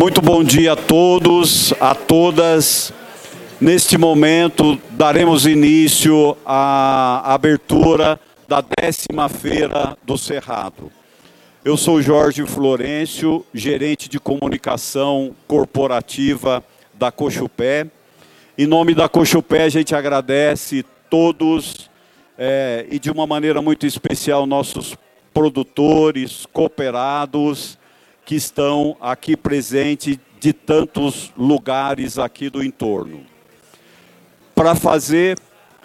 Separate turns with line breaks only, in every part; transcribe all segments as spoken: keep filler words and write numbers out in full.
Muito bom dia a todos, a todas. Neste momento, daremos início à abertura da décima Feira do Cerrado. Eu sou Jorge Florencio, gerente de comunicação corporativa da Cochupé. Em nome da Cochupé, a gente agradece todos é, e de uma maneira muito especial nossos produtores, cooperados, que estão aqui presentes de tantos lugares aqui do entorno. Para fazer,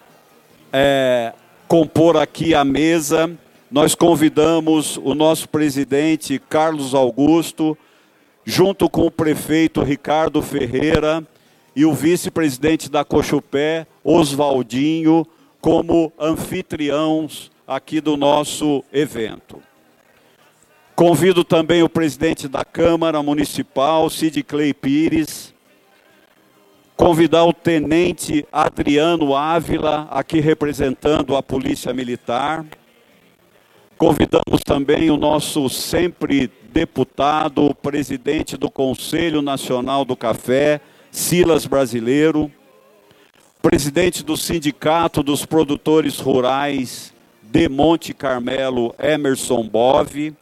é, compor aqui a mesa, nós convidamos o nosso presidente Carlos Augusto, junto com o prefeito Ricardo Ferreira e o vice-presidente da Cochupé, Oswaldinho, como anfitriãos aqui do nosso evento. Convido também o presidente da Câmara Municipal, Cid Clay Pires, convidar o tenente Adriano Ávila, aqui representando a Polícia Militar. Convidamos também o nosso sempre deputado, presidente do Conselho Nacional do Café, Silas Brasileiro, presidente do Sindicato dos Produtores Rurais de Monte Carmelo, Emerson Bove,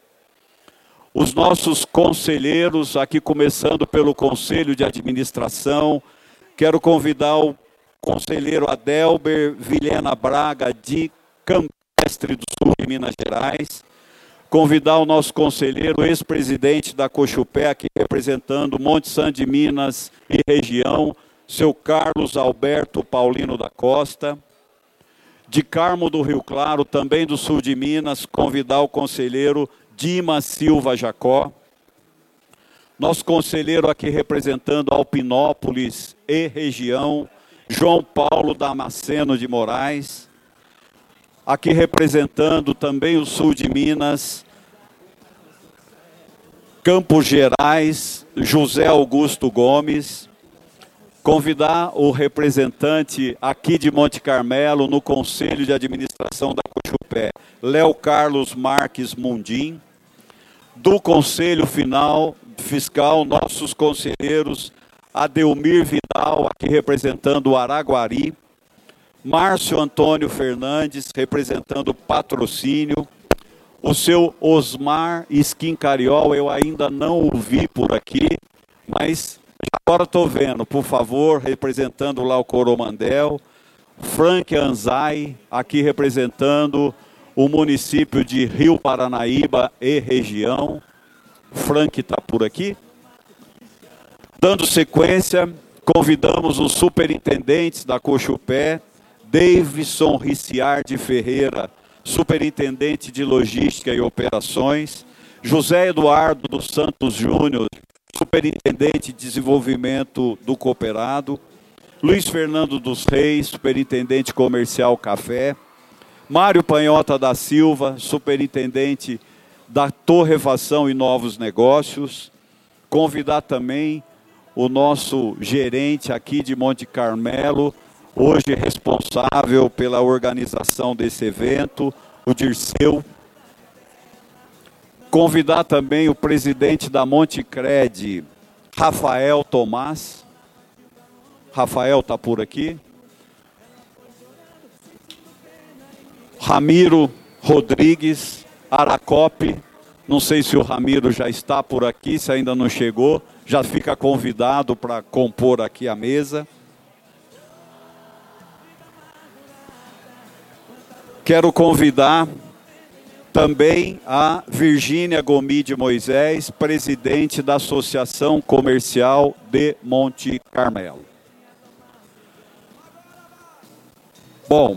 os nossos conselheiros, aqui começando pelo Conselho de Administração, quero convidar o conselheiro Adelber Vilhena Braga, de Campestre do Sul de Minas Gerais, convidar o nosso conselheiro, ex-presidente da Cochupé, aqui representando Monte Santo de Minas e região, seu Carlos Alberto Paulino da Costa, de Carmo do Rio Claro, também do sul de Minas, convidar o conselheiro Dimas Silva Jacó, nosso conselheiro aqui representando Alpinópolis e região, João Paulo Damasceno de Moraes, aqui representando também o sul de Minas, Campos Gerais, José Augusto Gomes, convidar o representante aqui de Monte Carmelo, no Conselho de Administração da Cochupé, Léo Carlos Marques Mundim, do Conselho Final, Fiscal, nossos conselheiros, Adelmir Vidal, aqui representando o Araguari, Márcio Antônio Fernandes, representando Patrocínio, o seu Osmar Esquincariol, eu ainda não o vi por aqui, mas agora estou vendo, por favor, representando lá o Coromandel, Frank Anzai, aqui representando o município de Rio Paranaíba e região. Frank está por aqui. Dando sequência, convidamos os superintendentes da Cochupé, Davidson Ricciardi Ferreira, superintendente de Logística e Operações, José Eduardo dos Santos Júnior, superintendente de Desenvolvimento do Cooperado, Luiz Fernando dos Reis, superintendente comercial Café, Mário Panhota da Silva, superintendente da Torrefação e Novos Negócios, convidar também o nosso gerente aqui de Monte Carmelo, hoje responsável pela organização desse evento, o Dirceu. Convidar também o presidente da Montecred, Rafael Tomás. Rafael está por aqui. Ramiro Rodrigues Aracope. Não sei se o Ramiro já está por aqui, se ainda não chegou. Já fica convidado para compor aqui a mesa. Quero convidar também a Virgínia Gomide Moisés, presidente da Associação Comercial de Monte Carmelo. Bom,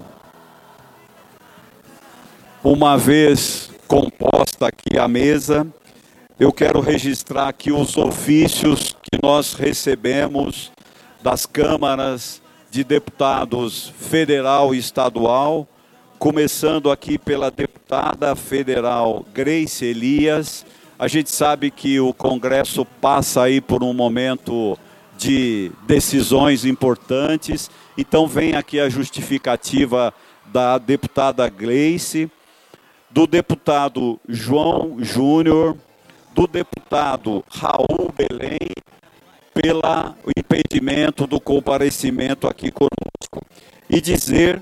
uma vez composta aqui a mesa, eu quero registrar aqui os ofícios que nós recebemos das câmaras de deputados federal e estadual, começando aqui pela deputada federal Grace Elias. A gente sabe que o Congresso passa aí por um momento de decisões importantes, então vem aqui a justificativa da deputada Grace, do deputado João Júnior, do deputado Raul Raul Belém, pelo impedimento do comparecimento aqui conosco. E dizer...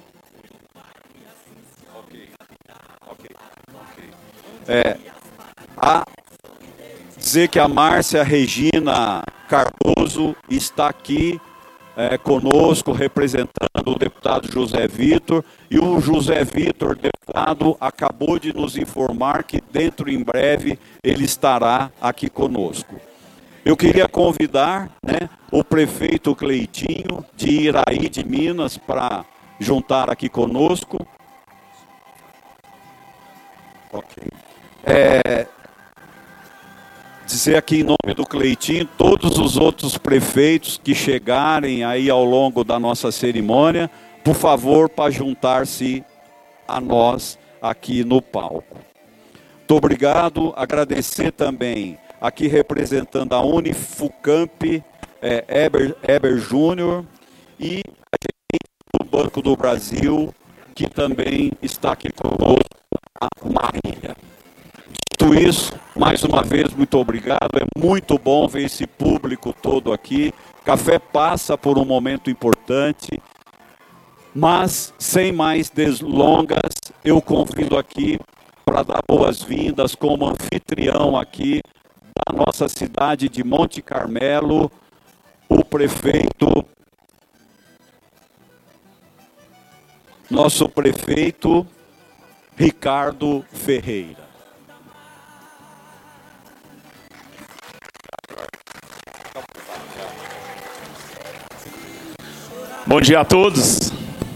Okay. Okay. Okay. É, a dizer que a Márcia Regina Cardoso está aqui é, conosco, representando o deputado José Vitor, e o José Vitor, deputado, acabou de nos informar que dentro em breve ele estará aqui conosco. Eu queria convidar, né, o prefeito Cleitinho de Iraí de Minas para juntar aqui conosco. Ok. É, dizer aqui em nome do Cleitinho, todos os outros prefeitos que chegarem aí ao longo da nossa cerimônia, por favor, para juntar-se a nós aqui no palco. Muito obrigado, agradecer também aqui representando a Unifucamp, é, Eber, Eber Júnior, e a gente do Banco do Brasil, que também está aqui conosco, a Marília. Dito isso, mais uma vez, muito obrigado. É muito bom ver esse público todo aqui. Café passa por um momento importante, mas sem mais delongas, eu convido aqui para dar boas-vindas como anfitrião aqui da nossa cidade de Monte Carmelo, o prefeito, nosso prefeito Ricardo Ferreira.
Bom dia a todos.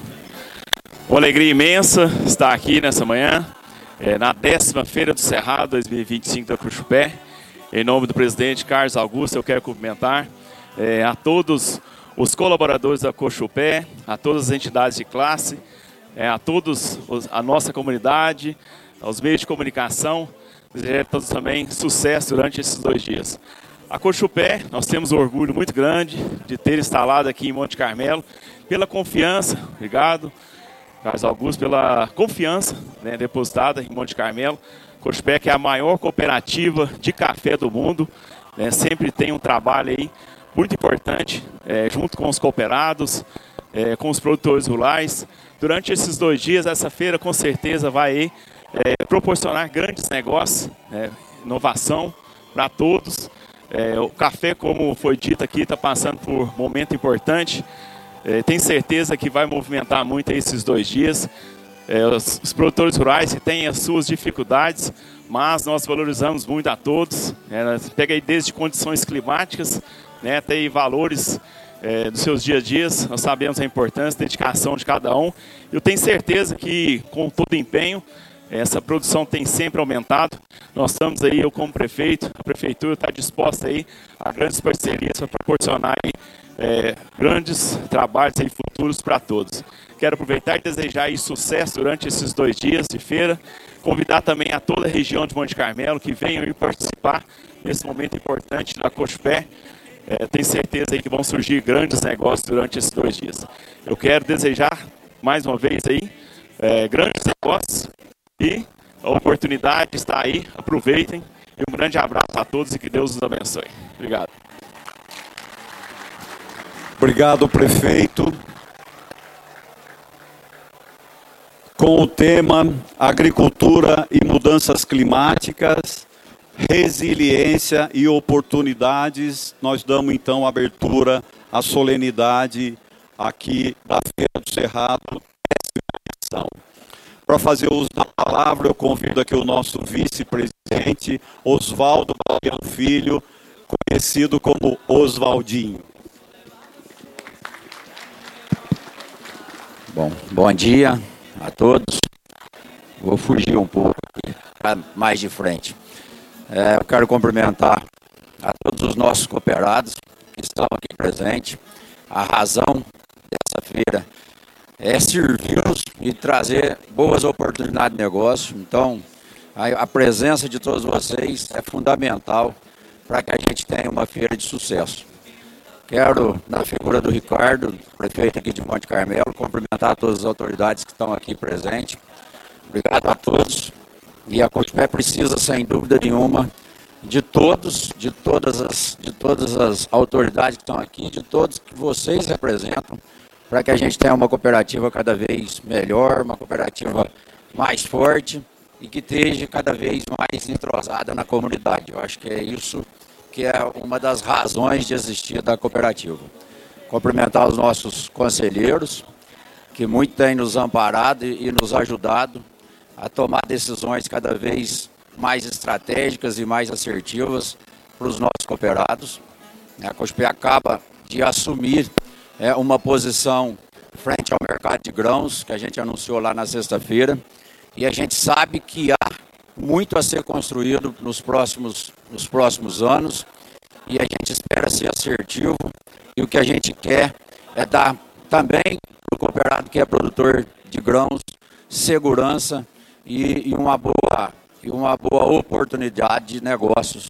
Uma alegria imensa estar aqui nessa manhã, é, na décima Feira do Cerrado dois mil e vinte e cinco da Cochupé. Em nome do presidente Carlos Augusto, eu quero cumprimentar é, a todos os colaboradores da Cochupé, a todas as entidades de classe, é, a todos os, a nossa comunidade, aos meios de comunicação, desejar a todos também sucesso durante esses dois dias. A Cochupé, nós temos um orgulho muito grande de ter instalado aqui em Monte Carmelo, pela confiança, obrigado, Carlos Augusto, pela confiança, né, depositada em Monte Carmelo. Cochupé, que é a maior cooperativa de café do mundo, né, sempre tem um trabalho aí muito importante, é, junto com os cooperados, é, com os produtores rurais. Durante esses dois dias, essa feira com certeza vai é, proporcionar grandes negócios, é, inovação para todos. É, o café, como foi dito aqui, está passando por um momento importante. É, tenho certeza que vai movimentar muito esses dois dias. É, os, os produtores rurais têm as suas dificuldades, mas nós valorizamos muito a todos. É, pega aí desde condições climáticas, né, até aí valores é, dos seus dia a dias. Nós sabemos a importância, a dedicação de cada um. Eu tenho certeza que, com todo empenho, essa produção tem sempre aumentado. Nós estamos aí, eu como prefeito, a prefeitura está disposta aí a grandes parcerias para proporcionar aí, é, grandes trabalhos aí futuros para todos. Quero aproveitar e desejar aí sucesso durante esses dois dias de feira. Convidar também a toda a região de Monte Carmelo que venham aí participar nesse momento importante da Cochupé. É, tenho certeza aí que vão surgir grandes negócios durante esses dois dias. Eu quero desejar mais uma vez aí é, grandes negócios. E a oportunidade está aí, aproveitem. E um grande abraço a todos e que Deus nos abençoe. Obrigado.
Obrigado, prefeito. Com o tema Agricultura e Mudanças Climáticas, Resiliência e Oportunidades, nós damos então abertura à solenidade aqui da Feira do Cerrado, décima edição. Para fazer uso da palavra, eu convido aqui o nosso vice-presidente, Oswaldo Baiano Filho, conhecido como Oswaldinho.
Bom, bom dia a todos. Vou fugir um pouco aqui, para mais de frente. É, eu quero cumprimentar a todos os nossos cooperados que estão aqui presentes. A razão dessa feira é servir-nos e trazer boas oportunidades de negócio. Então, a, a presença de todos vocês é fundamental para que a gente tenha uma feira de sucesso. Quero, na figura do Ricardo, prefeito aqui de Monte Carmelo, cumprimentar todas as autoridades que estão aqui presentes. Obrigado a todos. E a Cochupé precisa, sem dúvida nenhuma, de todos, de todas as, de todas as autoridades que estão aqui, de todos que vocês representam, para que a gente tenha uma cooperativa cada vez melhor, uma cooperativa mais forte e que esteja cada vez mais entrosada na comunidade. Eu acho que é isso que é uma das razões de existir da cooperativa. Cumprimentar os nossos conselheiros, que muito têm nos amparado e, e nos ajudado a tomar decisões cada vez mais estratégicas e mais assertivas para os nossos cooperados. A COSPE acaba de assumir é, uma posição frente ao mercado de grãos, que a gente anunciou lá na sexta-feira, e a gente sabe que há muito a ser construído nos próximos, nos próximos anos, e a gente espera ser assertivo, e o que a gente quer é dar também para o cooperado que é produtor de grãos, segurança e, e uma boa, e uma boa oportunidade de negócios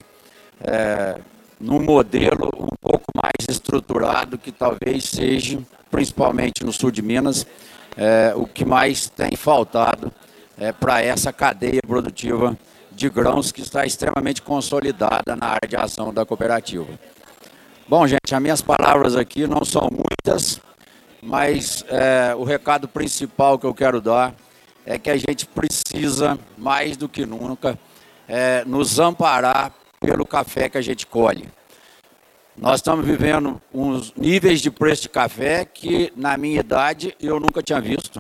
é, num modelo um pouco mais estruturado, que talvez seja, principalmente no sul de Minas, é, o que mais tem faltado é, para essa cadeia produtiva de grãos que está extremamente consolidada na área de ação da cooperativa. Bom, gente, as minhas palavras aqui não são muitas, mas é, o recado principal que eu quero dar é que a gente precisa, mais do que nunca, é, nos amparar pelo café que a gente colhe. Nós estamos vivendo uns níveis de preço de café que, na minha idade, eu nunca tinha visto.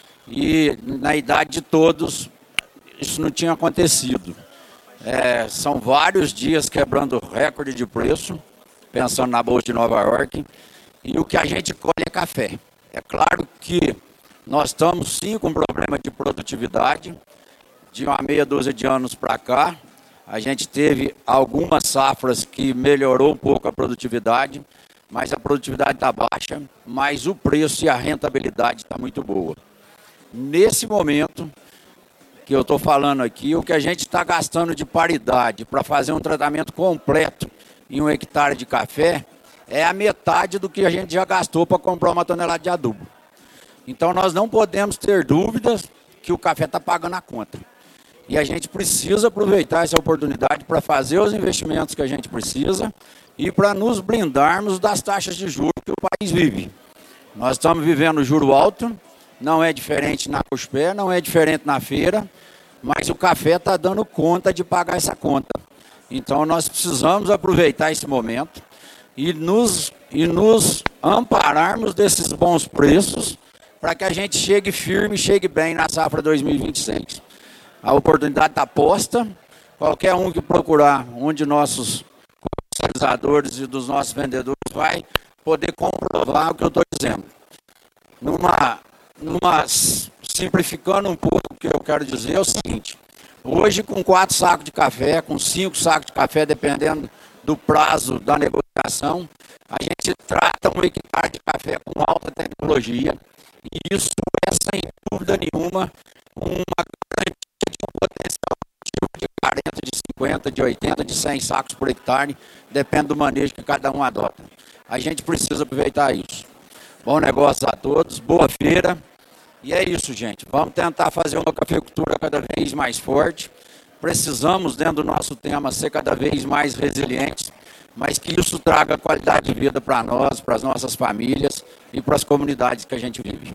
E, na idade de todos, isso não tinha acontecido. É, são vários dias quebrando recorde de preço, pensando na Bolsa de Nova York, e o que a gente colhe é café. É claro que nós estamos, sim, com problema de produtividade. De uma meia dúzia de anos para cá, a gente teve algumas safras que melhorou um pouco a produtividade, mas a produtividade está baixa, mas o preço e a rentabilidade está muito boa. Nesse momento que eu estou falando aqui, o que a gente está gastando de paridade para fazer um tratamento completo em um hectare de café é a metade do que a gente já gastou para comprar uma tonelada de adubo. Então nós não podemos ter dúvidas que o café está pagando a conta. E a gente precisa aproveitar essa oportunidade para fazer os investimentos que a gente precisa e para nos blindarmos das taxas de juros que o país vive. Nós estamos vivendo juro alto, não é diferente na COSPE, não é diferente na feira, mas o café está dando conta de pagar essa conta. Então nós precisamos aproveitar esse momento e nos, e nos ampararmos desses bons preços para que a gente chegue firme, chegue bem na safra dois mil e vinte e seis. A oportunidade está posta, qualquer um que procurar um de nossos comercializadores e dos nossos vendedores vai poder comprovar o que eu estou dizendo. Numa, numa, simplificando um pouco o que eu quero dizer é o seguinte: hoje, com quatro sacos de café, com cinco sacos de café, dependendo do prazo da negociação, a gente trata um hectare de café com alta tecnologia, e isso é, sem dúvida nenhuma, uma garantia de um potencial de quarenta, de cinquenta, de oitenta, de cem sacos por hectare, depende do manejo que cada um adota. A gente precisa aproveitar isso. Bom negócio a todos, boa feira. E é isso, gente. Vamos tentar fazer uma cafeicultura cada vez mais forte. Precisamos, dentro do nosso tema, ser cada vez mais resilientes, mas que isso traga qualidade de vida para nós, para as nossas famílias e para as comunidades que a gente vive.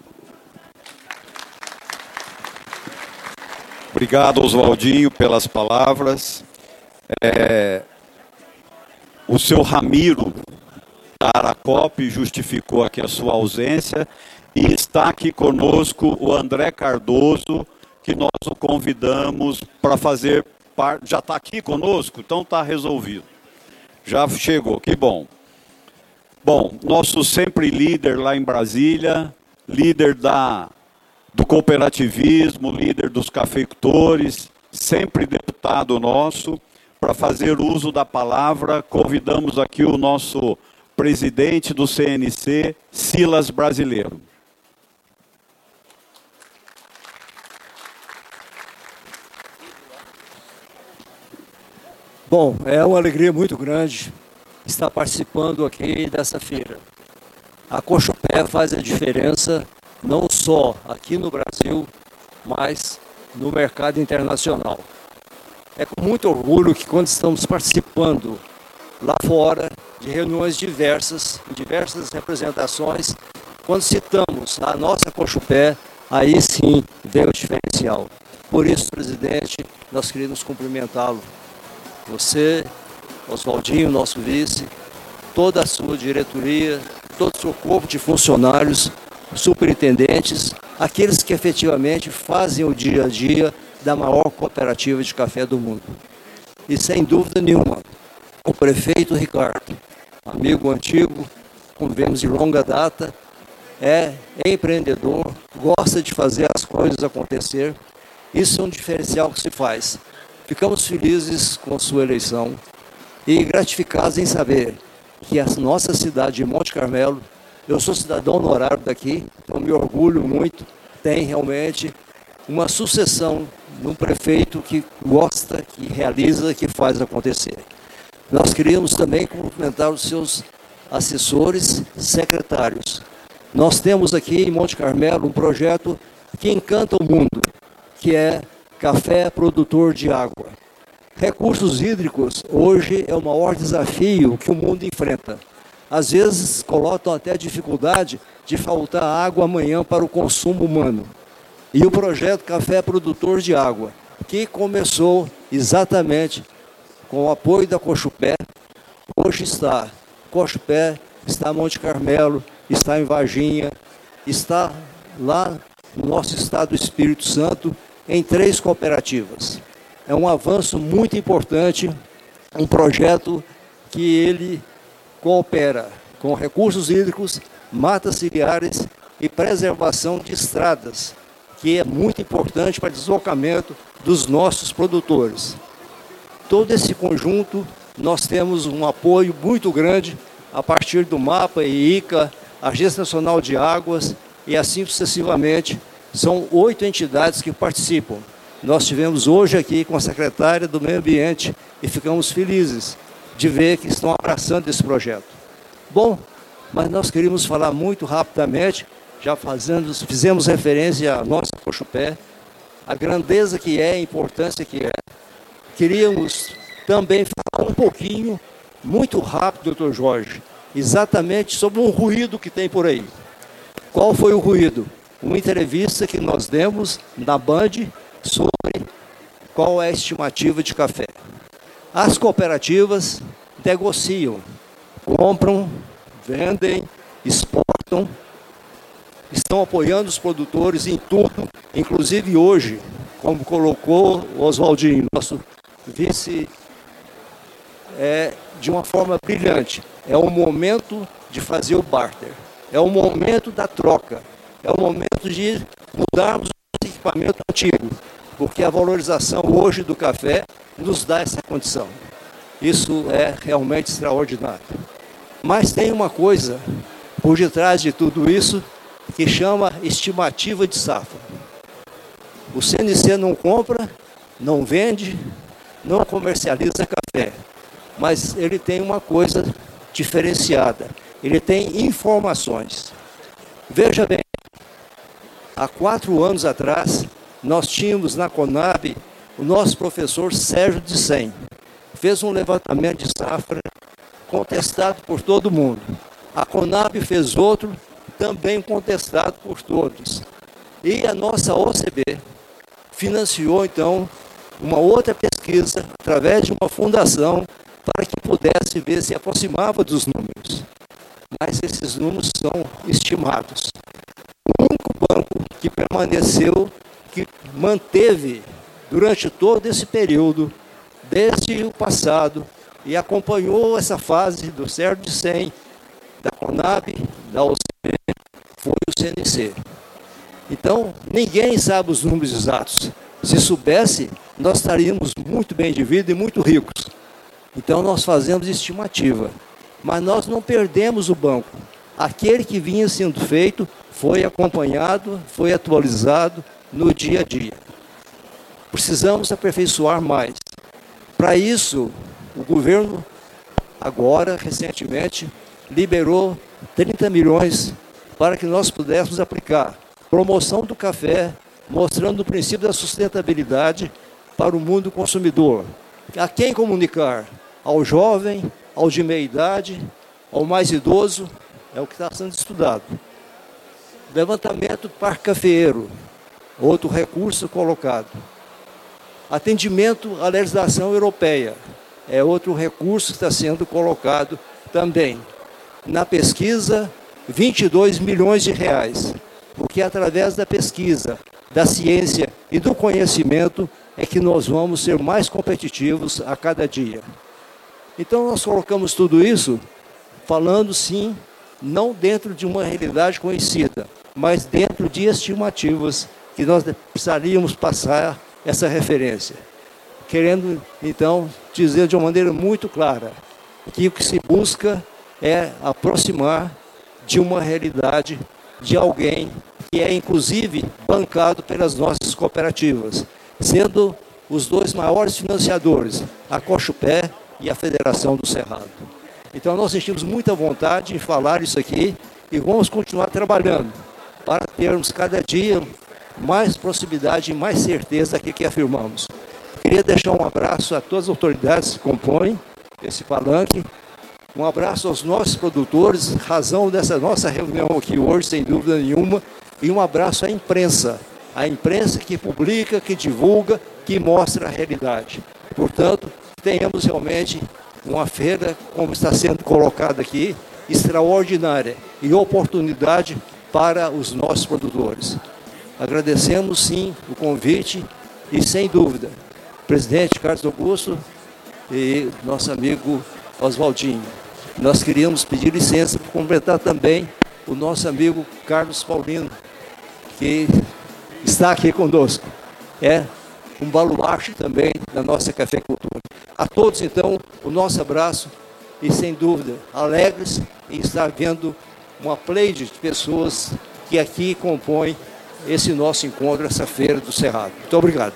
Obrigado, Oswaldinho, pelas palavras. É, o seu Ramiro da Aracop justificou aqui a sua ausência e está aqui conosco o André Cardoso, que nós o convidamos para fazer parte. Já está aqui conosco? Então está resolvido. Já chegou, que bom. Bom, nosso sempre líder lá em Brasília, líder da, do cooperativismo, líder dos cafeicultores, sempre deputado nosso, para fazer uso da palavra, convidamos aqui o nosso presidente do C N C, Silas Brasileiro.
Bom, é uma alegria muito grande estar participando aqui dessa feira. A COSPE faz a diferença não só aqui no Brasil, mas no mercado internacional. É com muito orgulho que quando estamos participando lá fora de reuniões diversas, diversas representações, quando citamos a nossa Cochupé, aí sim veio o diferencial. Por isso, presidente, nós queríamos cumprimentá-lo. Você, Oswaldinho, nosso vice, toda a sua diretoria, todo o seu corpo de funcionários, superintendentes, aqueles que efetivamente fazem o dia a dia da maior cooperativa de café do mundo. E sem dúvida nenhuma, o prefeito Ricardo, amigo antigo, convivemos de longa data, é empreendedor, gosta de fazer as coisas acontecer. Isso é um diferencial que se faz. Ficamos felizes com a sua eleição e gratificados em saber que a nossa cidade de Monte Carmelo, eu sou cidadão honorário daqui, então me orgulho muito, tem realmente uma sucessão de um prefeito que gosta, que realiza, que faz acontecer. Nós queríamos também cumprimentar os seus assessores, secretários. Nós temos aqui em Monte Carmelo um projeto que encanta o mundo, que é Café Produtor de Água. Recursos hídricos hoje é o maior desafio que o mundo enfrenta. Às vezes colocam até a dificuldade de faltar água amanhã para o consumo humano. E o projeto Café Produtor de Água, que começou exatamente com o apoio da Cochupé, hoje está Cochupé, está em Monte Carmelo, está em Varginha, está lá no nosso estado do Espírito Santo, em três cooperativas. É um avanço muito importante, um projeto que ele coopera com recursos hídricos, matas ciliares e preservação de estradas, que é muito importante para o deslocamento dos nossos produtores. Todo esse conjunto, nós temos um apoio muito grande a partir do MAPA e ICA, Agência Nacional de Águas e assim sucessivamente. São oito entidades que participam. Nós estivemos hoje aqui com a secretária do Meio Ambiente e ficamos felizes de ver que estão abraçando esse projeto. Bom, mas nós queríamos falar muito rapidamente, já fazendo, fizemos referência à nossa Cochupé, a grandeza que é, a importância que é. Queríamos também falar um pouquinho, muito rápido, doutor Jorge, exatamente sobre um ruído que tem por aí. Qual foi o ruído? Uma entrevista que nós demos na Band sobre qual é a estimativa de café. As cooperativas negociam, compram, vendem, exportam, estão apoiando os produtores em tudo, inclusive hoje, como colocou o Oswaldinho, nosso vice, é, de uma forma brilhante. É o momento de fazer o barter, é o momento da troca, é o momento de mudarmos o equipamento antigo, porque a valorização hoje do café nos dá essa condição. Isso é realmente extraordinário. Mas tem uma coisa por detrás de tudo isso que chama estimativa de safra. O C N C não compra, não vende, não comercializa café, mas ele tem uma coisa diferenciada, ele tem informações. Veja bem, há quatro anos atrás, nós tínhamos na Conab o nosso professor Sérgio de Sem, fez um levantamento de safra contestado por todo mundo. A Conab fez outro, também contestado por todos. E a nossa O C B financiou, então, uma outra pesquisa, através de uma fundação, para que pudesse ver se aproximava dos números. Mas esses números são estimados. O único banco que permaneceu, que manteve durante todo esse período, desde o passado, e acompanhou essa fase do Sérgio de Sem, da Conab, da O C B, foi o C N C. Então, ninguém sabe os números exatos. Se soubesse, nós estaríamos muito bem de vida e muito ricos. Então, nós fazemos estimativa. Mas nós não perdemos o banco. Aquele que vinha sendo feito foi acompanhado, foi atualizado no dia a dia. Precisamos aperfeiçoar mais. Para isso, o governo, agora, recentemente, liberou trinta milhões para que nós pudéssemos aplicar promoção do café, mostrando o princípio da sustentabilidade para o mundo consumidor. A quem comunicar? Ao jovem, ao de meia idade, ao mais idoso, é o que está sendo estudado. Levantamento do parque cafeeiro, outro recurso colocado. Atendimento à legislação europeia, é outro recurso que está sendo colocado também. Na pesquisa, vinte e dois milhões de reais, porque através da pesquisa, da ciência e do conhecimento é que nós vamos ser mais competitivos a cada dia. Então nós colocamos tudo isso falando sim, não dentro de uma realidade conhecida, mas dentro de estimativas que nós precisaríamos passar essa referência. Querendo, então, dizer de uma maneira muito clara que o que se busca é aproximar de uma realidade de alguém que é, inclusive, bancado pelas nossas cooperativas, sendo os dois maiores financiadores, a Cochupé e a Federação do Cerrado. Então, nós sentimos muita vontade de falar isso aqui e vamos continuar trabalhando para termos cada dia mais proximidade e mais certeza daquilo que afirmamos. Queria deixar um abraço a todas as autoridades que compõem esse palanque, um abraço aos nossos produtores, razão dessa nossa reunião aqui hoje, sem dúvida nenhuma, e um abraço à imprensa, a imprensa que publica, que divulga, que mostra a realidade. Portanto, tenhamos realmente uma feira, como está sendo colocado aqui, extraordinária e oportunidade para os nossos produtores. Agradecemos, sim, o convite e, sem dúvida, presidente Carlos Augusto e nosso amigo Oswaldinho. Nós queríamos pedir licença para completar também o nosso amigo Carlos Paulino, que está aqui conosco. É um baluarte também da nossa cafeicultura. A todos, então, o nosso abraço e, sem dúvida, alegres em estar vendo uma pleide de pessoas que aqui compõem esse nosso encontro, essa feira do Cerrado. Muito obrigado.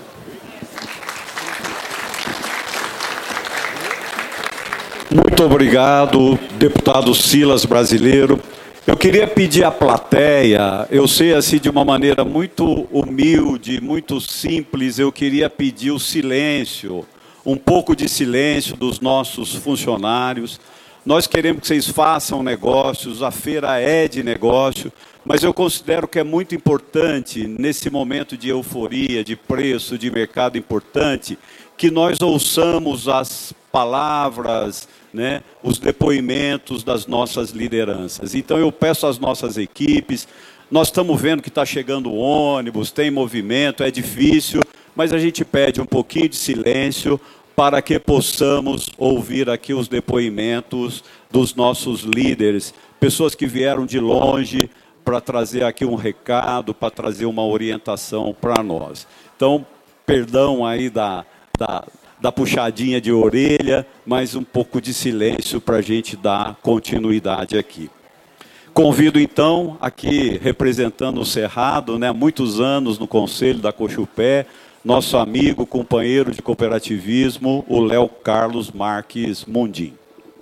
Muito obrigado, deputado Silas Brasileiro. Eu queria pedir à plateia, eu sei assim de uma maneira muito humilde, muito simples, eu queria pedir o silêncio, um pouco de silêncio dos nossos funcionários. Nós queremos que vocês façam negócios, a feira é de negócio, mas eu considero que é muito importante, nesse momento de euforia, de preço, de mercado importante, que nós ouçamos as palavras, né, os depoimentos das nossas lideranças. Então eu peço às nossas equipes, nós estamos vendo que está chegando o ônibus, tem movimento, é difícil, mas a gente pede um pouquinho de silêncio para que possamos ouvir aqui os depoimentos dos nossos líderes, pessoas que vieram de longe para trazer aqui um recado, para trazer uma orientação para nós. Então, perdão aí da, da, da puxadinha de orelha, mas um pouco de silêncio para a gente dar continuidade aqui. Convido, então, aqui, representando o Cerrado, né, há muitos anos no Conselho da Cochupé, nosso amigo, companheiro de cooperativismo, o Léo Carlos Marques Mundim.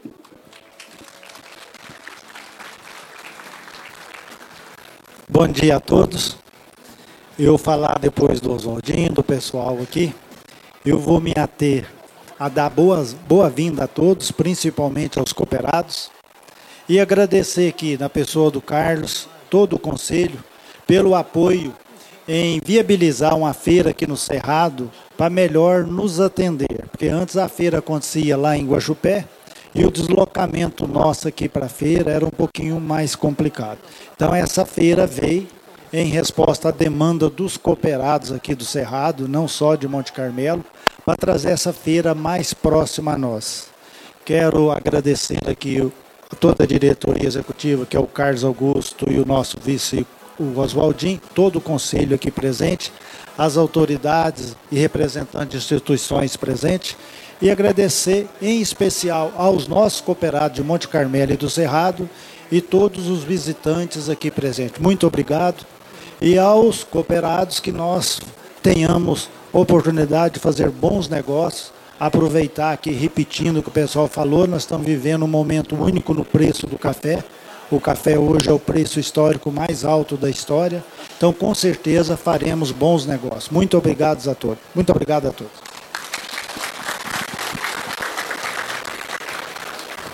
Bom dia a todos. Eu vou falar depois do Oswaldinho, do pessoal aqui. Eu vou me ater a dar boas, boa-vinda a todos, principalmente aos cooperados, e agradecer aqui, na pessoa do Carlos, todo o Conselho, pelo apoio em viabilizar uma feira aqui no Cerrado para melhor nos atender. Porque antes a feira acontecia lá em Guaxupé e o deslocamento nosso aqui para a feira era um pouquinho mais complicado. Então essa feira veio em resposta à demanda dos cooperados aqui do Cerrado, não só de Monte Carmelo, para trazer essa feira mais próxima a nós. Quero agradecer aqui a toda a diretoria executiva, que é o Carlos Augusto e o nosso vice, o Oswaldinho, todo o conselho aqui presente, as autoridades e representantes de instituições presentes, e agradecer em especial aos nossos cooperados de Monte Carmelo e do Cerrado e todos os visitantes aqui presentes. Muito obrigado. E aos cooperados que nós tenhamos oportunidade de fazer bons negócios, aproveitar aqui, repetindo o que o pessoal falou, nós estamos vivendo um momento único no preço do café. O café hoje é o preço histórico mais alto da história. Então, com certeza, faremos bons negócios. Muito obrigado a todos. Muito obrigado a todos.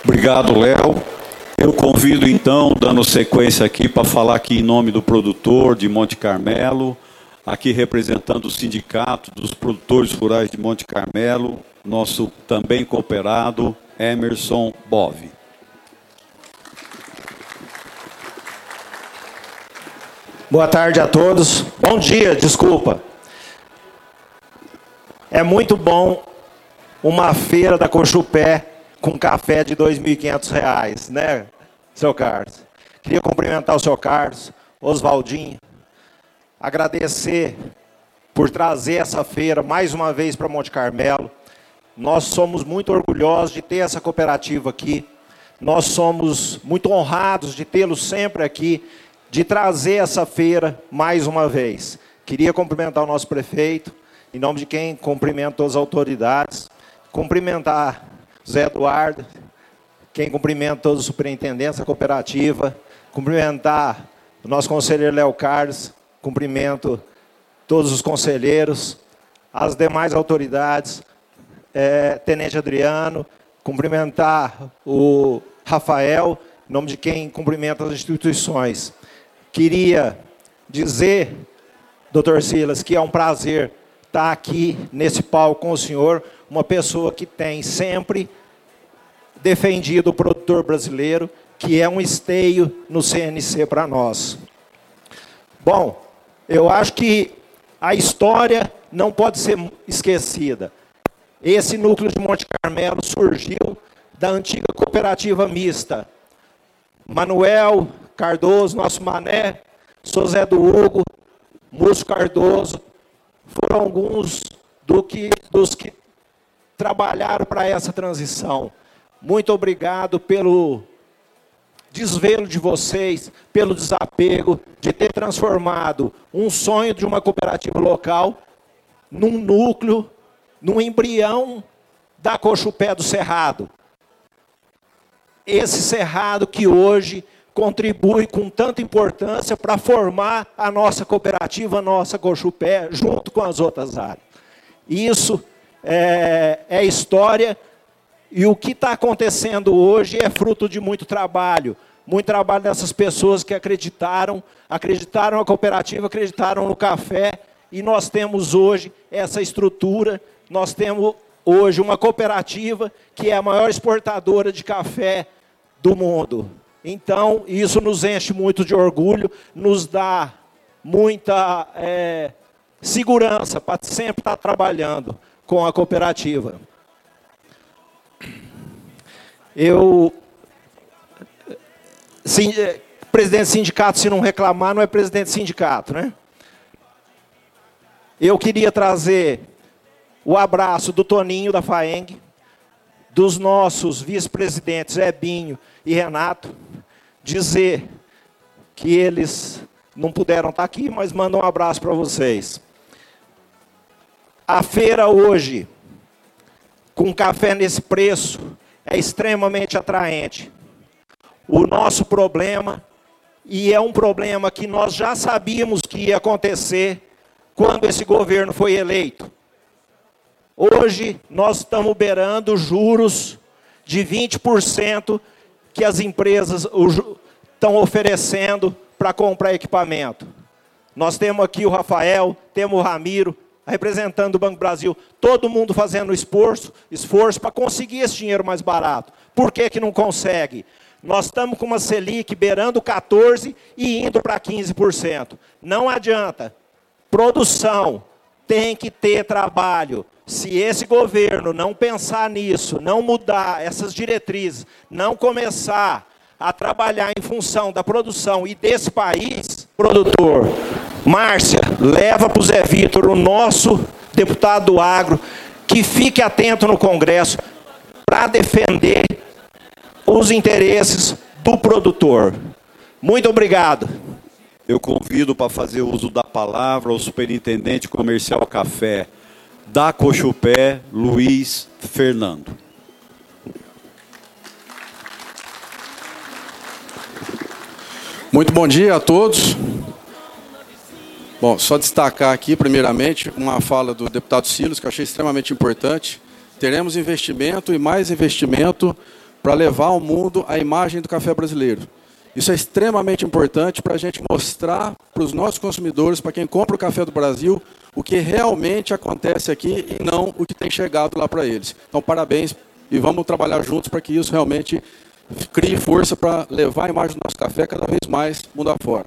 Obrigado, Léo. Eu convido, então, dando sequência aqui, para falar aqui em nome do produtor de Monte Carmelo, aqui representando o Sindicato dos Produtores Rurais de Monte Carmelo, nosso também cooperado, Emerson Bove.
Boa tarde a todos. Bom dia, desculpa. É muito bom uma feira da Cochupé com café de dois mil e quinhentos reais, né, seu Carlos? Queria cumprimentar o seu Carlos, Oswaldinho, agradecer por trazer essa feira mais uma vez para Monte Carmelo. Nós somos muito orgulhosos de ter essa cooperativa aqui. Nós somos muito honrados de tê-lo sempre aqui, de trazer essa feira mais uma vez. Queria cumprimentar o nosso prefeito, em nome de quem cumprimento as autoridades, cumprimentar Zé Eduardo, quem cumprimenta todos os superintendentes da cooperativa, cumprimentar o nosso conselheiro Léo Carlos, cumprimento todos os conselheiros, as demais autoridades, é, Tenente Adriano, cumprimentar o Rafael, em nome de quem cumprimenta as instituições. Queria dizer, doutor Silas, que é um prazer estar aqui nesse palco com o senhor, uma pessoa que tem sempre defendido o produtor brasileiro, que é um esteio no C N C para nós. Bom, eu acho que a história não pode ser esquecida. Esse núcleo de Monte Carmelo surgiu da antiga cooperativa mista. Manuel Cardoso, nosso Mané, José do Hugo, Múcio Cardoso, foram alguns do que, dos que trabalharam para essa transição. Muito obrigado pelo desvelo de vocês, pelo desapego de ter transformado um sonho de uma cooperativa local num núcleo, num embrião da Cochupé do Cerrado. Esse Cerrado que hoje contribui com tanta importância para formar a nossa cooperativa, a nossa Cochupé, junto com as outras áreas. Isso é, é história, e o que está acontecendo hoje é fruto de muito trabalho, muito trabalho dessas pessoas que acreditaram, acreditaram na cooperativa, acreditaram no café, e nós temos hoje essa estrutura, nós temos hoje uma cooperativa que é a maior exportadora de café do mundo. Então, isso nos enche muito de orgulho, nos dá muita é, segurança para sempre estar trabalhando com a cooperativa. Eu, sim, presidente do sindicato, se não reclamar, não é presidente do sindicato, né? Eu queria trazer o abraço do Toninho da FAENG, dos nossos vice-presidentes Ebinho e Renato, dizer que eles não puderam estar aqui, mas mandam um abraço para vocês. A feira hoje, com café nesse preço, é extremamente atraente. O nosso problema, e é um problema que nós já sabíamos que ia acontecer quando esse governo foi eleito. Hoje, nós estamos beirando juros de vinte por cento que as empresas estão oferecendo para comprar equipamento. Nós temos aqui o Rafael, temos o Ramiro, representando o Banco Brasil, todo mundo fazendo esforço, esforço para conseguir esse dinheiro mais barato. Por que que não consegue? Nós estamos com uma Selic beirando quatorze por cento e indo para quinze por cento. Não adianta. Produção tem que ter trabalho. Se esse governo não pensar nisso, não mudar essas diretrizes, não começar a trabalhar em função da produção e desse país, produtor, Márcia, leva para o Zé Vitor, o nosso deputado do agro, que fique atento no Congresso para defender os interesses do produtor. Muito obrigado.
Eu convido para fazer uso da palavra o superintendente comercial café da Cochupé, Luiz Fernando.
Muito bom dia a todos. Bom, só destacar aqui, primeiramente, uma fala do deputado Silas, que eu achei extremamente importante. Teremos investimento e mais investimento para levar ao mundo a imagem do café brasileiro. Isso é extremamente importante para a gente mostrar para os nossos consumidores, para quem compra o café do Brasil, o que realmente acontece aqui e não o que tem chegado lá para eles. Então, parabéns e vamos trabalhar juntos para que isso realmente crie força para levar a imagem do nosso café cada vez mais mundo afora.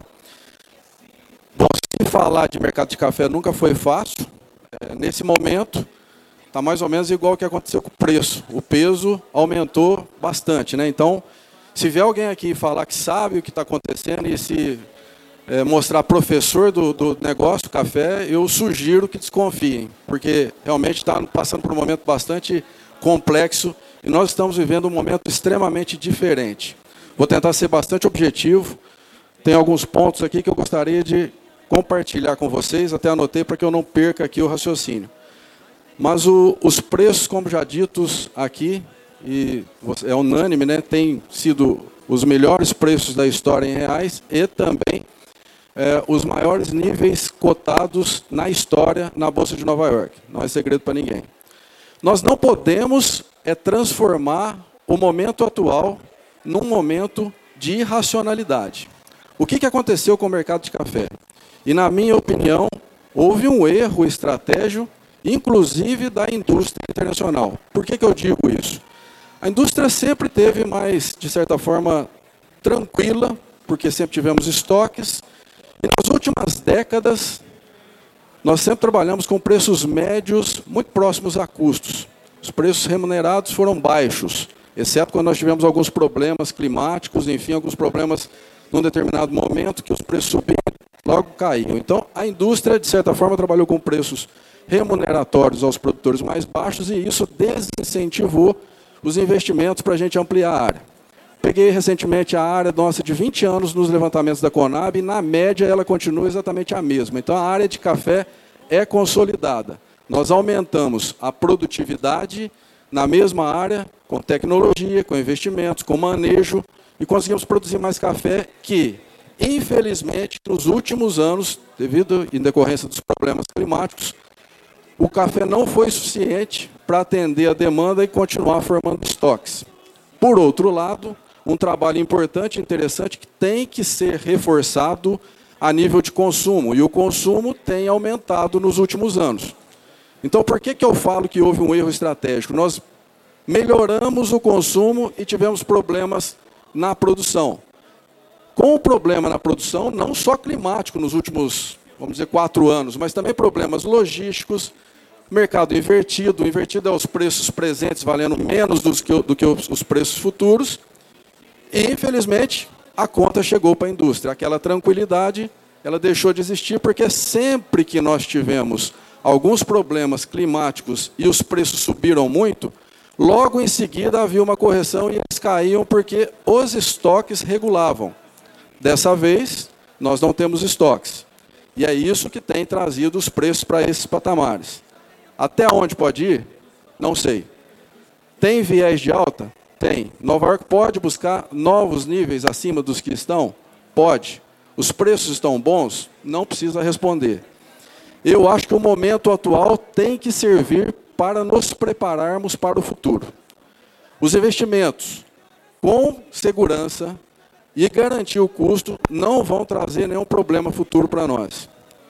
Bom, se falar de mercado de café nunca foi fácil, é, nesse momento está mais ou menos igual ao que aconteceu com o preço. O peso aumentou bastante, né? Então, se vier alguém aqui e falar que sabe o que está acontecendo e se é, mostrar professor do, do negócio, café, eu sugiro que desconfiem, porque realmente está passando por um momento bastante complexo e nós estamos vivendo um momento extremamente diferente. Vou tentar ser bastante objetivo. Tem alguns pontos aqui que eu gostaria de compartilhar com vocês, até anotei para que eu não perca aqui o raciocínio. Mas o, os preços, como já ditos aqui, e é unânime, né, tem sido os melhores preços da história em reais e também é, os maiores níveis cotados na história na Bolsa de Nova York. Não é segredo para ninguém. Nós não podemos é, transformar o momento atual num momento de irracionalidade. O que, que aconteceu com o mercado de café? E, na minha opinião, houve um erro estratégico, inclusive da indústria internacional. Por que, que eu digo isso? A indústria sempre teve mais, de certa forma, tranquila, porque sempre tivemos estoques. E nas últimas décadas, nós sempre trabalhamos com preços médios muito próximos a custos. Os preços remunerados foram baixos, exceto quando nós tivemos alguns problemas climáticos, enfim, alguns problemas num determinado momento, que os preços subiam e logo caíam. Então, a indústria, de certa forma, trabalhou com preços remuneratórios aos produtores mais baixos e isso desincentivou os investimentos para a gente ampliar a área. Peguei recentemente a área nossa de vinte anos nos levantamentos da Conab e, na média, ela continua exatamente a mesma. Então, a área de café é consolidada. Nós aumentamos a produtividade na mesma área, com tecnologia, com investimentos, com manejo, e conseguimos produzir mais café que, infelizmente, nos últimos anos, devido em decorrência dos problemas climáticos, o café não foi suficiente para atender a demanda e continuar formando estoques. Por outro lado, um trabalho importante e interessante que tem que ser reforçado a nível de consumo, e o consumo tem aumentado nos últimos anos. Então, por que, que eu falo que houve um erro estratégico? Nós melhoramos o consumo e tivemos problemas na produção. Com o problema na produção, não só climático nos últimos, vamos dizer, quatro anos, mas também problemas logísticos, mercado invertido, invertido é os preços presentes valendo menos do que, do que os preços futuros, e, infelizmente, a conta chegou para a indústria. Aquela tranquilidade, ela deixou de existir, porque sempre que nós tivemos alguns problemas climáticos e os preços subiram muito, logo em seguida havia uma correção e eles caíam porque os estoques regulavam. Dessa vez, nós não temos estoques. E é isso que tem trazido os preços para esses patamares. Até onde pode ir? Não sei. Tem viés de alta? Tem. Nova York pode buscar novos níveis acima dos que estão? Pode. Os preços estão bons? Não precisa responder. Eu acho que o momento atual tem que servir para nos prepararmos para o futuro. Os investimentos com segurança e garantir o custo não vão trazer nenhum problema futuro para nós.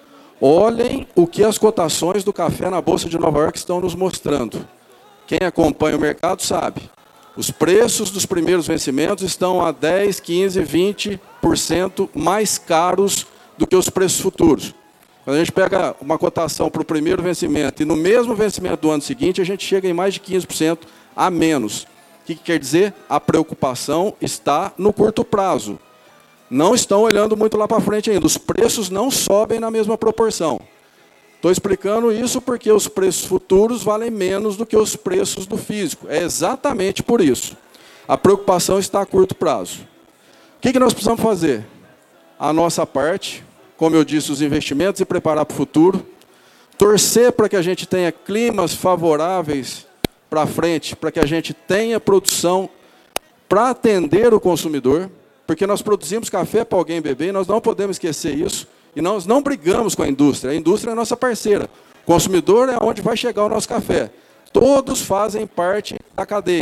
Olhem o que as cotações do café na Bolsa de Nova York estão nos mostrando. Quem acompanha o mercado sabe. Os preços dos primeiros vencimentos estão a dez, quinze, vinte por cento mais caros do que os preços futuros. Quando a gente pega uma cotação para o primeiro vencimento e no mesmo vencimento do ano seguinte, a gente chega em mais de quinze por cento a menos. O que, que quer dizer? A preocupação está no curto prazo. Não estão olhando muito lá para frente ainda. Os preços não sobem na mesma proporção. Estou explicando isso porque os preços futuros valem menos do que os preços do físico. É exatamente por isso. A preocupação está a curto prazo. O que, que nós precisamos fazer? A nossa parte, como eu disse, os investimentos e preparar para o futuro. Torcer para que a gente tenha climas favoráveis para frente, para que a gente tenha produção para atender o consumidor, porque nós produzimos café para alguém beber e nós não podemos esquecer isso. E nós não brigamos com a indústria, a indústria é nossa parceira. O consumidor é onde vai chegar o nosso café. Todos fazem parte da cadeia.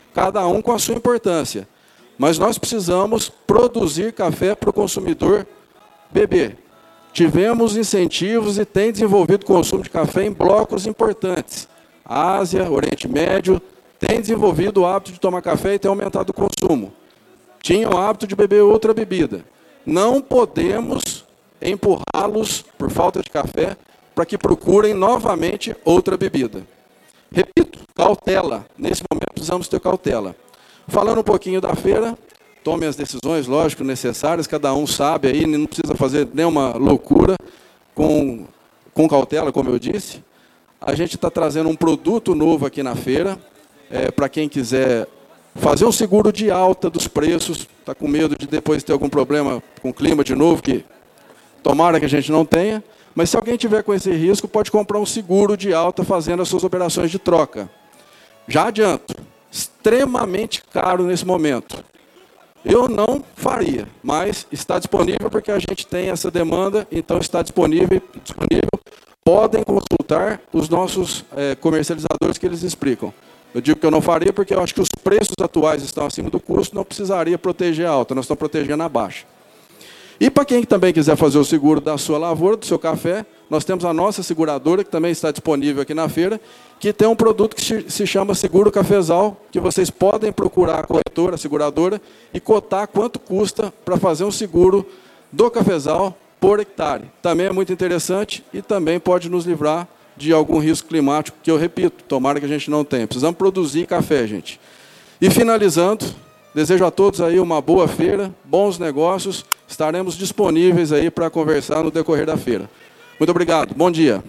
cada um com a sua importância. Mas nós precisamos produzir café para o consumidor beber. Tivemos incentivos e tem desenvolvido o consumo de café em blocos importantes. Ásia, Oriente Médio, tem desenvolvido o hábito de tomar café e tem aumentado o consumo. Tinham o hábito de beber outra bebida. Não podemos empurrá-los, por falta de café, para que procurem novamente outra bebida. Repito, cautela. Nesse momento precisamos ter cautela. Falando um pouquinho da feira, tome as decisões, lógico, necessárias, cada um sabe aí, não precisa fazer nenhuma loucura, com, com cautela, como eu disse. A gente está trazendo um produto novo aqui na feira, é, para quem quiser fazer um seguro de alta dos preços, está com medo de depois ter algum problema com o clima de novo, que tomara que a gente não tenha, mas se alguém tiver com esse risco, pode comprar um seguro de alta fazendo as suas operações de troca. Já adianto, extremamente caro nesse momento. Eu não faria, mas está disponível porque a gente tem essa demanda, então está disponível, disponível. Podem consultar os nossos é, comercializadores que eles explicam. Eu digo que eu não faria porque eu acho que os preços atuais estão acima do custo, não precisaria proteger a alta, nós estamos protegendo a baixa. E para quem também quiser fazer o seguro da sua lavoura, do seu café, nós temos a nossa seguradora, que também está disponível aqui na feira, que tem um produto que se chama Seguro Cafezal, que vocês podem procurar a corretora, a seguradora, e cotar quanto custa para fazer um seguro do cafezal por hectare. Também é muito interessante e também pode nos livrar de algum risco climático, que eu repito, tomara que a gente não tenha. Precisamos produzir café, gente. E finalizando, desejo a todos aí uma boa feira, bons negócios, estaremos disponíveis aí para conversar no decorrer da feira. Muito obrigado, bom dia.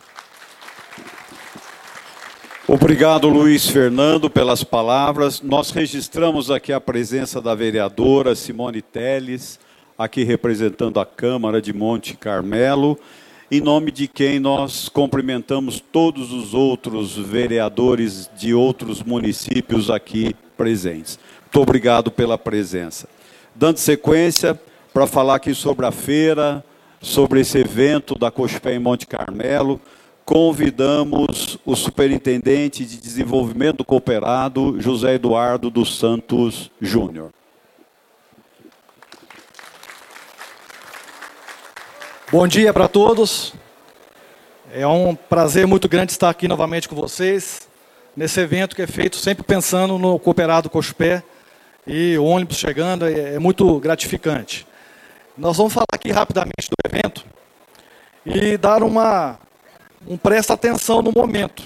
Obrigado, Luiz Fernando, pelas palavras. Nós registramos aqui a presença da vereadora Simone Telles, aqui representando a Câmara de Monte Carmelo, em nome de quem nós cumprimentamos todos os outros vereadores de outros municípios aqui presentes. Muito obrigado pela presença. Dando sequência, para falar aqui sobre a feira, sobre esse evento da Cochupé em Monte Carmelo, convidamos o Superintendente de Desenvolvimento Cooperado, José Eduardo dos Santos Júnior.
Bom dia para todos. É um prazer muito grande estar aqui novamente com vocês, nesse evento que é feito sempre pensando no Cooperado Cochupé, e o ônibus chegando é, é muito gratificante. Nós vamos falar aqui rapidamente do evento e dar uma, um presta atenção no momento.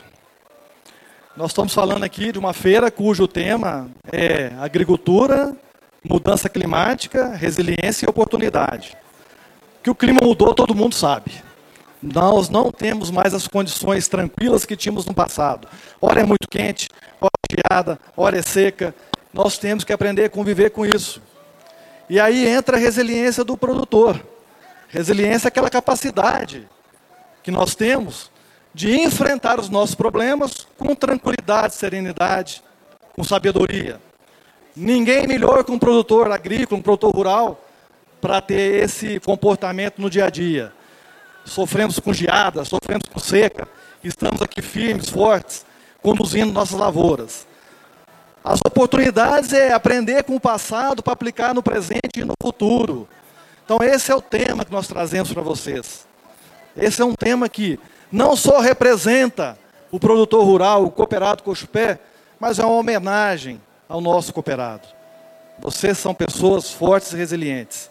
Nós estamos falando aqui de uma feira cujo tema é agricultura, mudança climática, resiliência e oportunidade. Que o clima mudou, todo mundo sabe. Nós não temos mais as condições tranquilas que tínhamos no passado. Ora é muito quente, ora é geada, ora é seca. Nós temos que aprender a conviver com isso. E aí entra a resiliência do produtor. Resiliência é aquela capacidade que nós temos de enfrentar os nossos problemas com tranquilidade, serenidade, com sabedoria. Ninguém melhor que um produtor agrícola, um produtor rural, para ter esse comportamento no dia a dia. Sofremos com geada, sofremos com seca, estamos aqui firmes, fortes, conduzindo nossas lavouras. As oportunidades é aprender com o passado para aplicar no presente e no futuro. Então esse é o tema que nós trazemos para vocês. Esse é um tema que não só representa o produtor rural, o Cooperado Cochupé, mas é uma homenagem ao nosso cooperado. Vocês são pessoas fortes e resilientes.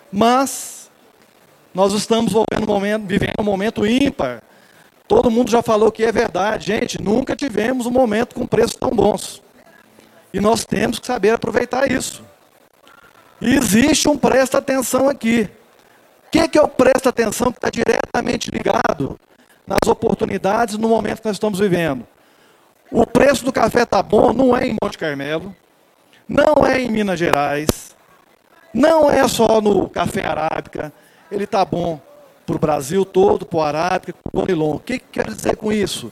Mas nós estamos vivendo um momento, vivendo um momento ímpar. Todo mundo já falou que é verdade. Gente, nunca tivemos um momento com preços tão bons. E nós temos que saber aproveitar isso. E existe um presta atenção aqui. O que, que é o presta atenção que está diretamente ligado nas oportunidades no momento que nós estamos vivendo? O preço do café está bom, não é em Monte Carmelo, não é em Minas Gerais, não é só no café arábica, ele está bom para o Brasil todo, para o arábica, para o Conilon. O que, que quer dizer com isso?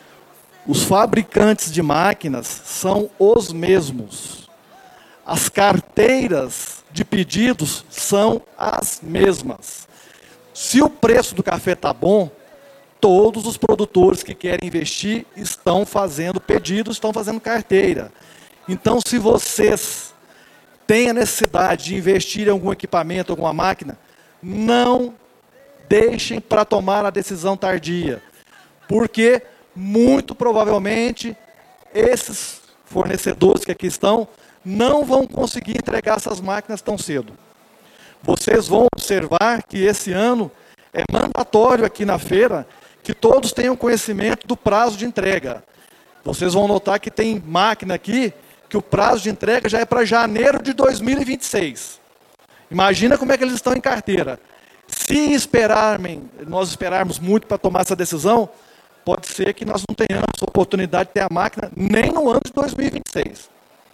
Os fabricantes de máquinas são os mesmos. As carteiras de pedidos são as mesmas. Se o preço do café está bom, todos os produtores que querem investir estão fazendo pedidos, estão fazendo carteira. Então, se vocês têm a necessidade de investir em algum equipamento, alguma máquina, não deixem para tomar a decisão tardia, porque muito provavelmente esses fornecedores que aqui estão não vão conseguir entregar essas máquinas tão cedo. Vocês vão observar que esse ano é mandatório aqui na feira que todos tenham conhecimento do prazo de entrega. Vocês vão notar que tem máquina aqui que o prazo de entrega já é para janeiro de dois mil e vinte e seis. Imagina como é que eles estão em carteira. Se esperarem, nós esperarmos muito para tomar essa decisão, pode ser que nós não tenhamos a oportunidade de ter a máquina nem no ano de dois mil e vinte e seis.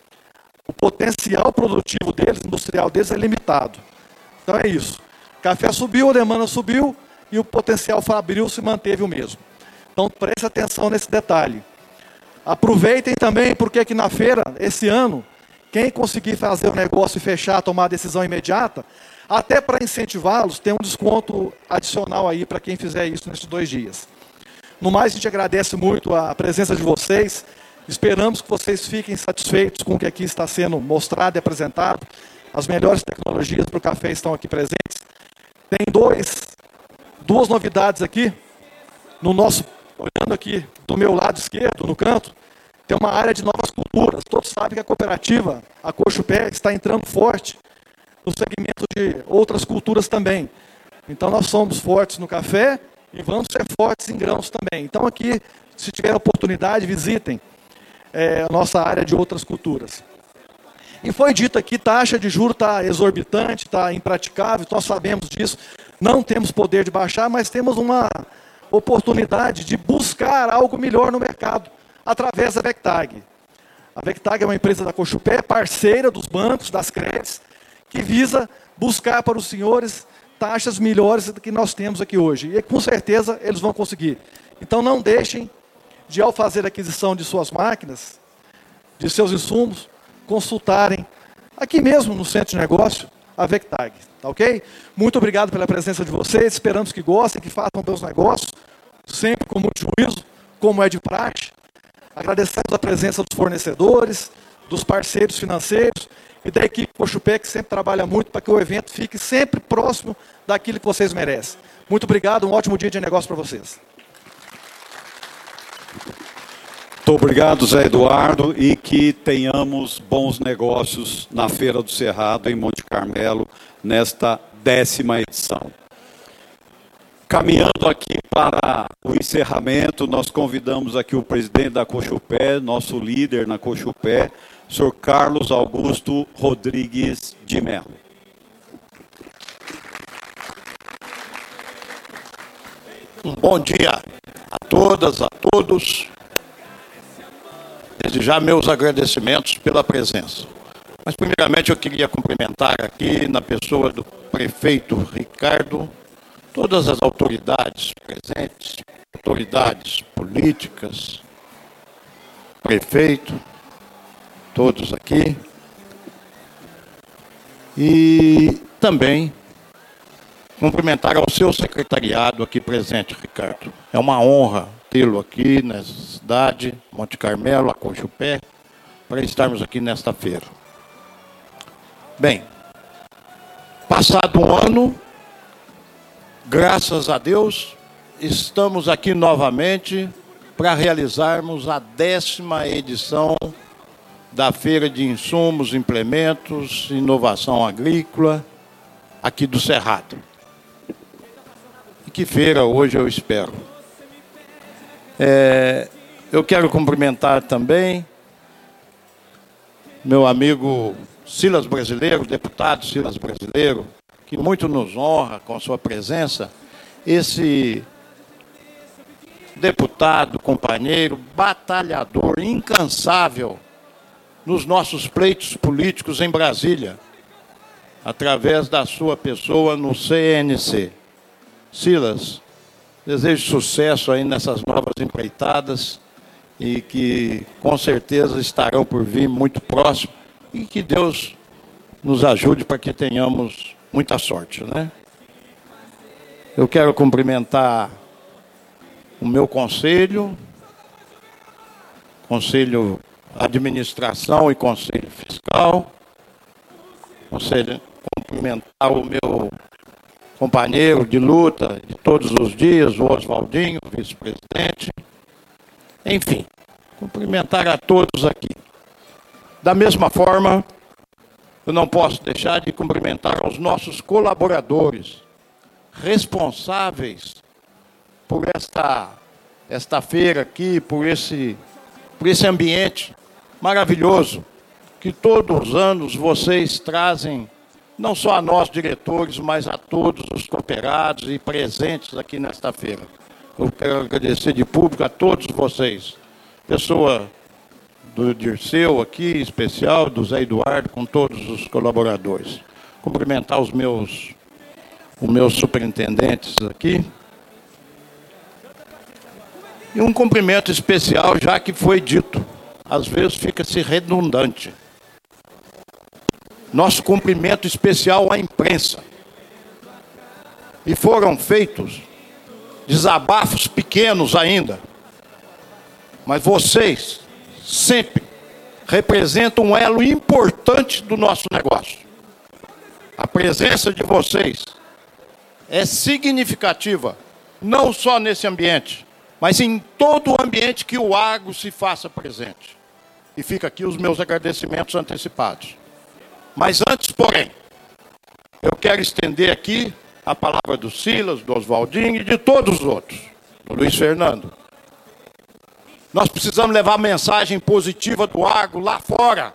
O potencial produtivo deles, industrial deles, é limitado. Então é isso. O café subiu, a demanda subiu e o potencial fabril se manteve o mesmo. Então preste atenção nesse detalhe. Aproveitem também, porque aqui na feira, esse ano, quem conseguir fazer o negócio e fechar, tomar a decisão imediata, até para incentivá-los, tem um desconto adicional aí para quem fizer isso nesses dois dias. No mais, a gente agradece muito a presença de vocês. Esperamos que vocês fiquem satisfeitos com o que aqui está sendo mostrado e apresentado. As melhores tecnologias para o café estão aqui presentes. Tem dois, duas novidades aqui. No nosso, olhando aqui do meu lado esquerdo, no canto, tem uma área de novas culturas. Todos sabem que a cooperativa, a Cochupé, está entrando forte no segmento de outras culturas também. Então nós somos fortes no café e vamos ser fortes em grãos também. Então aqui, se tiver oportunidade, visitem é, a nossa área de outras culturas. E foi dito aqui, taxa de juros está exorbitante, está impraticável, nós sabemos disso, não temos poder de baixar, mas temos uma oportunidade de buscar algo melhor no mercado, através da VECTAG. A VECTAG é uma empresa da Cochupé, parceira dos bancos, das créditos, que visa buscar para os senhores taxas melhores do que nós temos aqui hoje. E com certeza eles vão conseguir. Então não deixem de, ao fazer a aquisição de suas máquinas, de seus insumos, consultarem aqui mesmo no centro de negócio a VECTAG, tá ok? Muito obrigado pela presença de vocês, esperamos que gostem, que façam bons negócios, sempre com muito juízo, como é de praxe. Agradecemos a presença dos fornecedores, dos parceiros financeiros e da equipe Cochupé, que sempre trabalha muito para que o evento fique sempre próximo daquilo que vocês merecem. Muito obrigado, um ótimo dia de negócio para vocês.
Muito obrigado, Zé Eduardo, e que tenhamos bons negócios na Feira do Cerrado, em Monte Carmelo, nesta décima edição. Caminhando aqui para o encerramento, nós convidamos aqui o presidente da Cochupé, nosso líder na Cochupé, senhor Carlos Augusto Rodrigues de Mello.
Um bom dia a todas, a todos. Desde já meus agradecimentos pela presença. Mas primeiramente eu queria cumprimentar aqui na pessoa do prefeito Ricardo, todas as autoridades presentes, autoridades políticas, prefeito, todos aqui. E também cumprimentar ao seu secretariado aqui presente, Ricardo. É uma honra tê-lo aqui nessa cidade, Monte Carmelo, a Cochupé, para estarmos aqui nesta feira. Bem, passado um ano, graças a Deus, estamos aqui novamente para realizarmos a décima edição da Feira de Insumos, Implementos, Inovação Agrícola, aqui do Cerrado. E que feira hoje eu espero. É, eu quero cumprimentar também meu amigo Silas Brasileiro, deputado Silas Brasileiro, que muito nos honra com a sua presença, esse deputado, companheiro, batalhador, incansável nos nossos pleitos políticos em Brasília, através da sua pessoa no C N C. Silas, desejo sucesso aí nessas novas empreitadas e que com certeza estarão por vir muito próximo e que Deus nos ajude para que tenhamos muita sorte, né? Eu quero cumprimentar o meu conselho, conselho administração e conselho fiscal. Conselho, cumprimentar o meu companheiro de luta de todos os dias, o Oswaldinho, vice-presidente. Enfim, cumprimentar a todos aqui. Da mesma forma, eu não posso deixar de cumprimentar aos nossos colaboradores, responsáveis por esta, esta feira aqui, por esse, por esse ambiente maravilhoso que todos os anos vocês trazem, não só a nós diretores, mas a todos os cooperados e presentes aqui nesta feira. Eu quero agradecer de público a todos vocês, pessoa do Dirceu aqui, especial, do Zé Eduardo, com todos os colaboradores. Cumprimentar os meus, os meus superintendentes aqui. E um cumprimento especial, já que foi dito, às vezes fica-se redundante. Nosso cumprimento especial à imprensa. E foram feitos desabafos pequenos ainda, mas vocês sempre representam um elo importante do nosso negócio. A presença de vocês é significativa, não só nesse ambiente, mas em todo o ambiente que o agro se faça presente. E fica aqui os meus agradecimentos antecipados. Mas antes, porém, eu quero estender aqui a palavra do Silas, do Oswaldinho e de todos os outros, do Luiz Fernando. Nós precisamos levar a mensagem positiva do agro lá fora.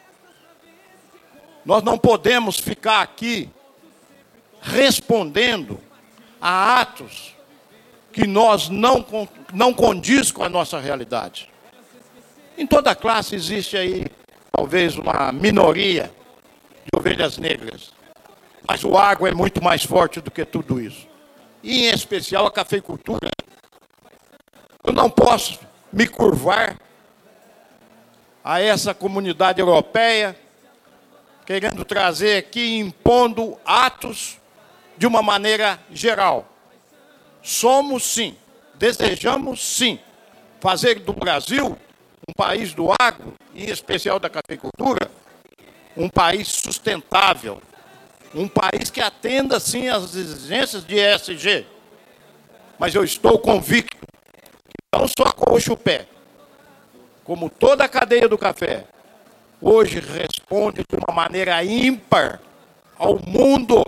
Nós não podemos ficar aqui respondendo a atos que nós não, não condiz com a nossa realidade. Em toda classe existe aí, talvez, uma minoria de ovelhas negras. Mas o agro é muito mais forte do que tudo isso. E, em especial, a cafeicultura. Eu não posso me curvar a essa comunidade europeia, querendo trazer aqui, impondo atos de uma maneira geral. Somos, sim, desejamos, sim, fazer do Brasil um país do agro, em especial da cafeicultura, um país sustentável, um país que atenda, sim, às exigências de E S G. Mas eu estou convicto que não só a Coxupé, como toda a cadeia do café, hoje responde de uma maneira ímpar ao mundo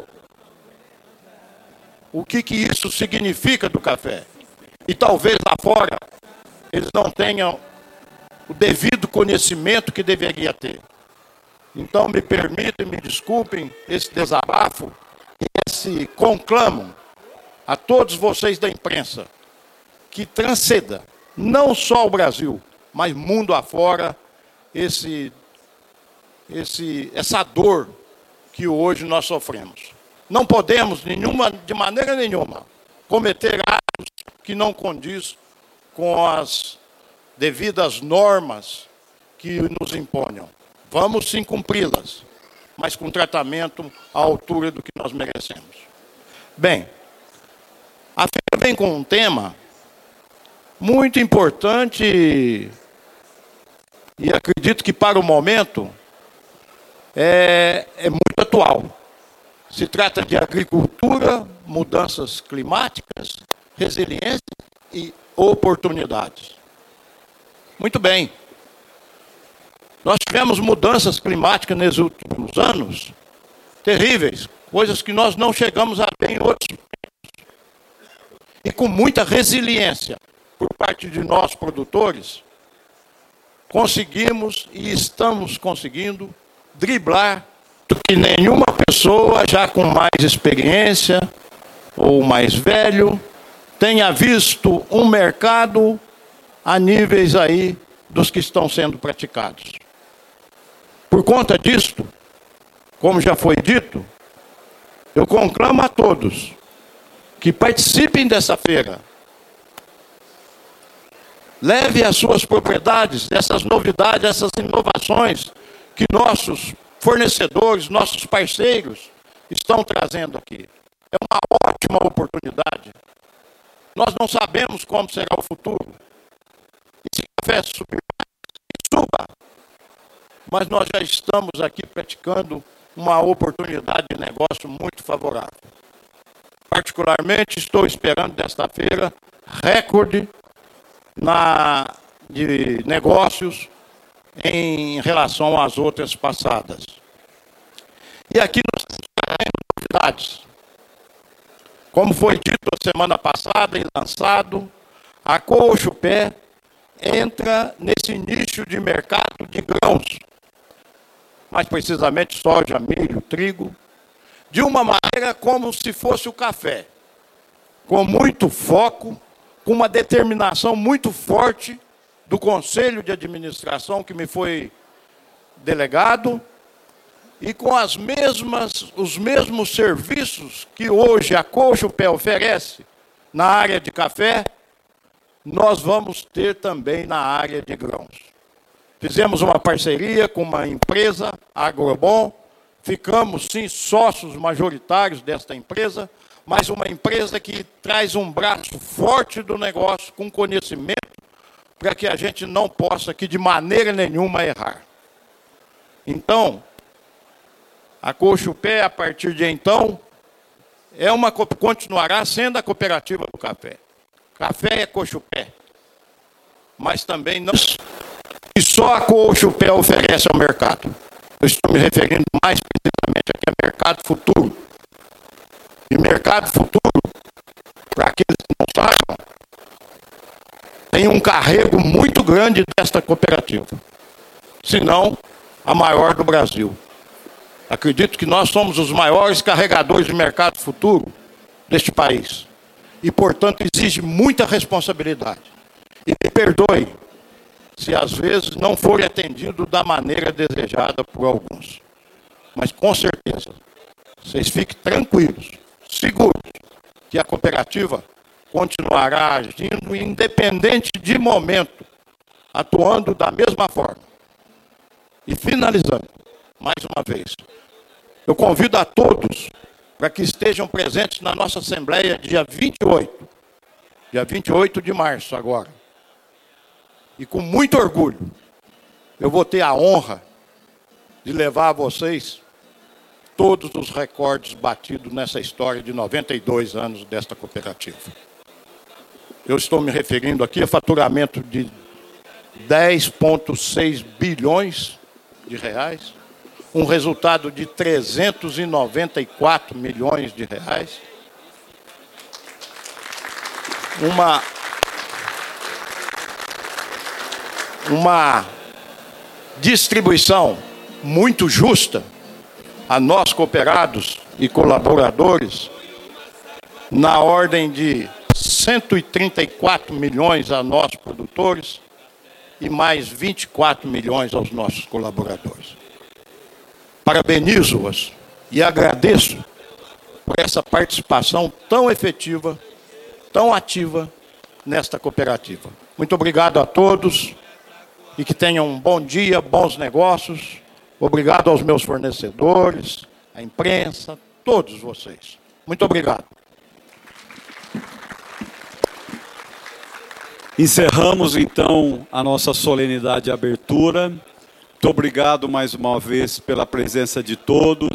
o que, que isso significa do café. E talvez lá fora eles não tenham o devido conhecimento que deveria ter. Então, me permitem, me desculpem esse desabafo e esse conclamo a todos vocês da imprensa que transcenda, não só o Brasil, mas mundo afora, esse, esse, essa dor que hoje nós sofremos. Não podemos, nenhuma, de maneira nenhuma, cometer atos que não condiz com as devidas normas que nos imponham. Vamos sim cumpri-las, mas com tratamento à altura do que nós merecemos. Bem, a feira vem com um tema muito importante e acredito que para o momento é, é muito atual. Se trata de agricultura, mudanças climáticas, resiliência e oportunidades. Muito bem. Nós tivemos mudanças climáticas nesses últimos anos terríveis, coisas que nós não chegamos a ver em outros tempos. E com muita resiliência por parte de nós produtores, conseguimos e estamos conseguindo driblar do que nenhuma pessoa já com mais experiência ou mais velho tenha visto um mercado a níveis aí dos que estão sendo praticados. Por conta disto, como já foi dito, eu conclamo a todos que participem dessa feira. Leve as suas propriedades, essas novidades, essas inovações que nossos fornecedores, nossos parceiros estão trazendo aqui. É uma ótima oportunidade. Nós não sabemos como será o futuro. E se o café subir, suba mas nós já estamos aqui praticando uma oportunidade de negócio muito favorável. Particularmente, estou esperando desta feira recorde na, de negócios em relação às outras passadas. E aqui nós temos novidades. Como foi dito a semana passada e lançado, a Coxupé entra nesse nicho de mercado de grãos, mais precisamente soja, milho, trigo, de uma maneira como se fosse o café, com muito foco, com uma determinação muito forte do Conselho de Administração que me foi delegado, e com as mesmas, os mesmos serviços que hoje a Coxupé oferece na área de café, nós vamos ter também na área de grãos. Fizemos uma parceria com uma empresa, a Agrobom, ficamos sim sócios majoritários desta empresa, mas uma empresa que traz um braço forte do negócio, com conhecimento, para que a gente não possa aqui de maneira nenhuma errar. Então, a Coxupé, a partir de então, é uma, continuará sendo a cooperativa do café. Café é Coxupé, mas também não... E só a Coxupé oferece ao mercado. Eu estou me referindo mais precisamente aqui a mercado futuro. E mercado futuro, para aqueles que não sabem, tem um carrego muito grande desta cooperativa. Se não, a maior do Brasil. Acredito que nós somos os maiores carregadores de mercado futuro deste país. E, portanto, exige muita responsabilidade. E me perdoe se às vezes não for atendido da maneira desejada por alguns. Mas, com certeza, vocês fiquem tranquilos, seguros, que a cooperativa continuará agindo independente de momento, atuando da mesma forma. E finalizando, mais uma vez, eu convido a todos para que estejam presentes na nossa Assembleia dia vinte e oito, dia vinte e oito de março agora. E com muito orgulho, eu vou ter a honra de levar a vocês todos os recordes batidos nessa história de noventa e dois anos desta cooperativa. Eu estou me referindo aqui a faturamento de dez vírgula seis bilhões de reais, um resultado de trezentos e noventa e quatro milhões de reais, uma, uma distribuição muito justa a nós cooperados e colaboradores, na ordem de cento e trinta e quatro milhões a nós produtores e mais vinte e quatro milhões aos nossos colaboradores. Parabenizo-os e agradeço por essa participação tão efetiva, tão ativa nesta cooperativa. Muito obrigado a todos e que tenham um bom dia, bons negócios. Obrigado aos meus fornecedores, à imprensa, todos vocês. Muito obrigado.
Encerramos, então, a nossa solenidade de abertura. Muito obrigado mais uma vez pela presença de todos.